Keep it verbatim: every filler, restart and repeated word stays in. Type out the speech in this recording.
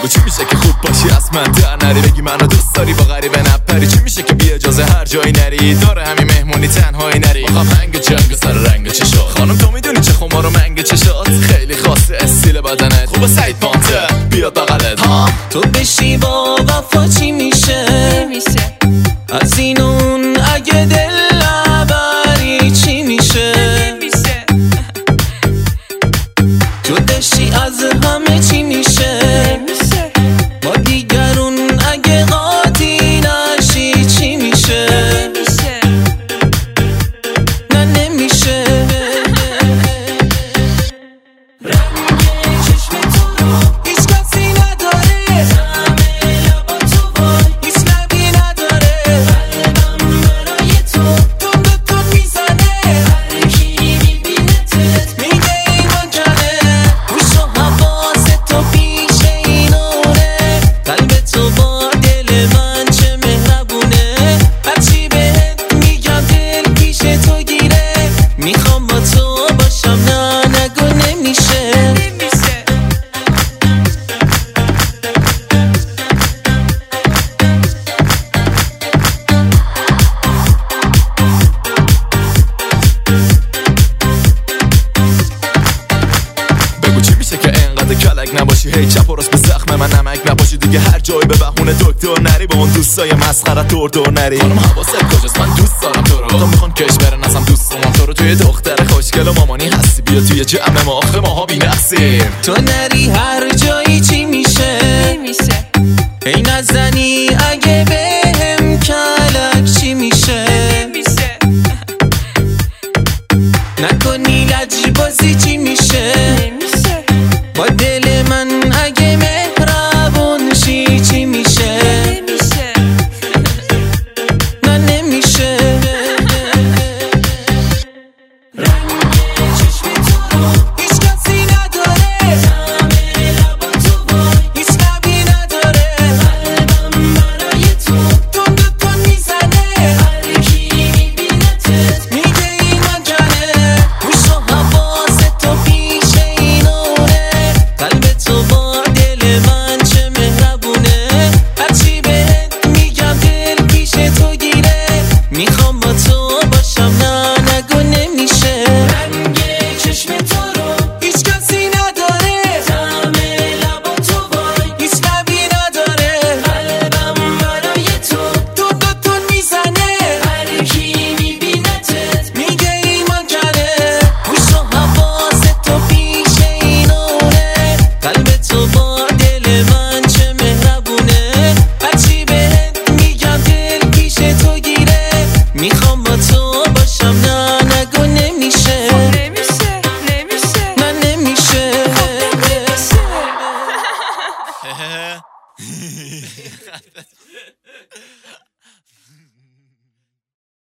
بگو چی میشه که خوب باشی از من در نری، بگی منو دوست داری با غریبه نپری. چی میشه که بی اجازه هر جایی نری، داره همین مهمونی تنهایی نری. آقا منگ جنگ سر رنگ چشات، خانم تو میدونی چه خمار و منگ چشات. خیلی خاصه استیل بدنت خوبه سعید پانته بیاد بغلت. ها تو بشی با وفا چی میشه؟ نمیشه. از این اون اگه دل نبری چی میشه؟ نمیشه. جداشی از همه چی میشه؟ نمیشه. با دیگرون اگه قاطی نشی چی میشه؟ نمیشه. نه نمیشه. میخوام با تو باشم نه نگو نمیشه. نمیشه. بگو چی میشه که انقدر کلک نباشی، هی چپ و راست به زخم من نمک نباشی. دیگه هر جایی به بهونه دکتر نری، با اون دوستای مسخره دور دور نری. خانم حواست کجاست من دوست دارم تو رو، تا میخوان کشور نزم دوست دارم تو رو. توی دختر خوشگل و مامانی هستی، بیا توی جمع ما آخه ماها بی‌نقصیم. تو نری هر جایی چی میشه؟ نمیشه. ای نزنی اگه بهم کلک چی میشه؟ نمیشه. نکنی لجبازی چی میشه؟ نمیشه. با دل من اگه مهربون شی چی میشه؟ نمیشه. نه نمیشه. میخوام با تو باشم نه نگو نمیشه. رنگ چشم تو رو هیچ کسی نداره، طعم لبا تو وای هیچ لبی نداره. قلبم برای تو تو دو تون میزنه، هر کی میبینتت میگه ایمان کنه. گوش و حواست تو پیش اینونه، قلب تو با دل من چه مهربونه. هرچی بهت میگم دل پیش تو گیره. میخوام با تو باشم نه نگو نمیشه. نمیشه. نمیشه. نه نمیشه. نمیشه.